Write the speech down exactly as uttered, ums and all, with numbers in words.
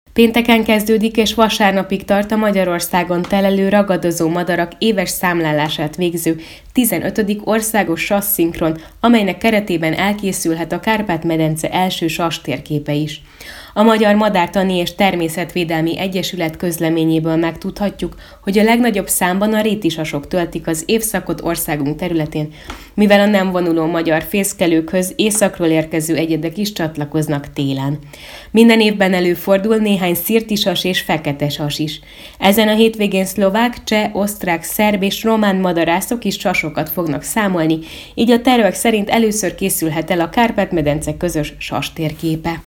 Pénteken kezdődik és vasárnapig tart a Magyarországon telelő ragadozó madarak éves számlálását végző tizenötödik országos sasszszinkron, amelynek keretében elkészülhet a Kárpát-medence első sastérképe is. A Magyar Madártani és Természetvédelmi Egyesület közleményéből megtudhatjuk, hogy a legnagyobb számban a rétisasok töltik az évszakot országunk területén, mivel a nem vonuló magyar fészkelőkhöz északról érkező egyedek is csatlakoznak télen. Minden évben előfordul néhány szirtisas és feketesas is. Ezen a hétvégén szlovák, cseh, osztrák, szerb és román madarászok is sasokat fognak számolni, így a tervek szerint először készülhet el a Kárpát-medence közös sastérképe.